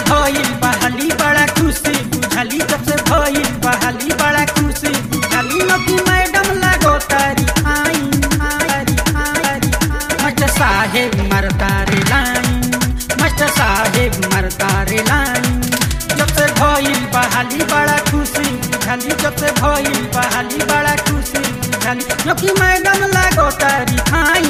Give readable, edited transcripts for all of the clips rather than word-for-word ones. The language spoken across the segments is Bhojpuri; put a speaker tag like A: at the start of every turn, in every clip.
A: भइल बहाली बड़ा खुशी बुझाली जब से भइल बहाली बड़ा खुशी बुझाली नकी मैडम लागो तारी आई मास्टर साहेब मरता रे लाइन मास्टर साहेब मरता रे लाइन जब से भइल बहाली बड़ा खुशी बुझाली जब से भइल बहाली बड़ा खुशी बुझाली नकी मैडम लागो तारी आई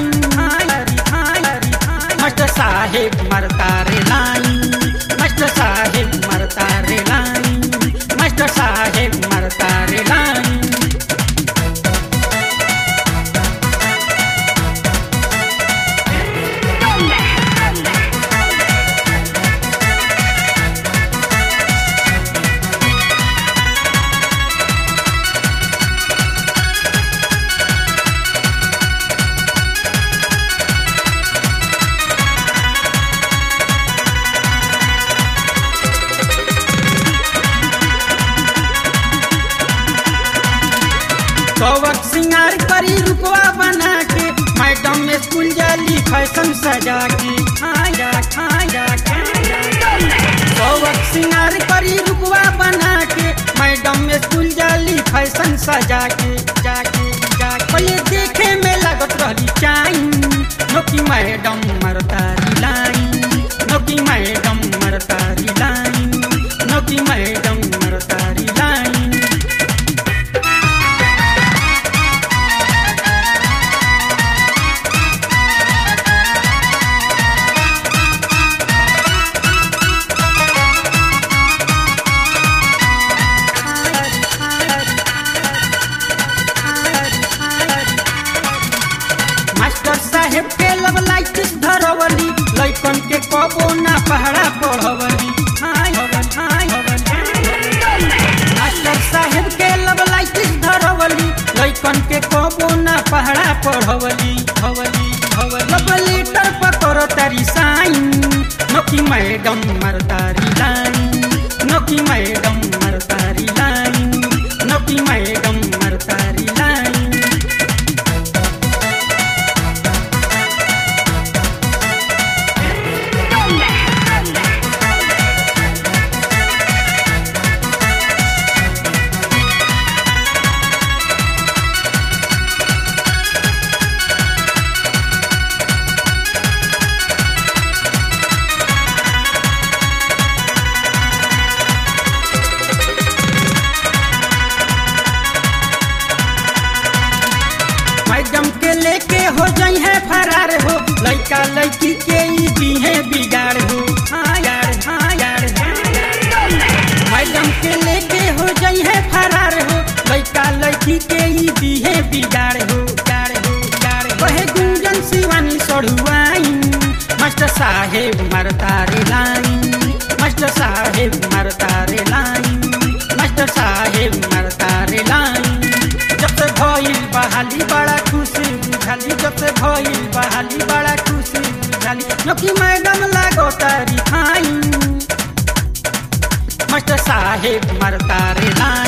A: मास्टर साहेब मरता रे लाइन मास्टर साहेब मरता रे लाइन मास्टर साहेब मरता रे लाइन कवक सिंगार करी रुपवा बना के मैडम में स्कूल जाली फैशन सजा के कवक सिंगार करी रुपवा बना के मैडम में स्कूल जाली फैशन सजा के पहले देखे में लागत रही चाइन नोकी मैडम मरता री लाइन नोकी मैडम मरता री लाइन नोकी मैडम मरता री लाइन मास्टर साहेब के लब लाइट धरवली लइकन के कबो ना पहरा पढ़वली मास्टर साहेब के लब लाइट धरवली लइकन के कबो ना पहरा पढ़वली लब लीटर पकड़ तारी साइन नोकी मैडम मरता री लाइन नोकी मैडम मरता री लाइन नोकी मैडम मरता री लाइन मैडम के लेके हो जाई है फरार हो लड़का लड़की के ई दी है बिगाड़ हो मैडम के लेके हो जाई है फरार हो लड़का लड़की के ई दी है बिगाड़ हो कहे गुंजन शिवानी सड़ुआइन मास्टर साहेब मरता रे लाइन मास्टर साहेब मरता रे लाइन मास्टर साहेब मरता रे लाइन जब से भइल बहाली बड़ा खुशी बुझाली जब से भइल बहाली बड़ा खुशी बुझाली नकी मैडम लागो तारी फाइन मास्टर साहेब मरता रे लाइन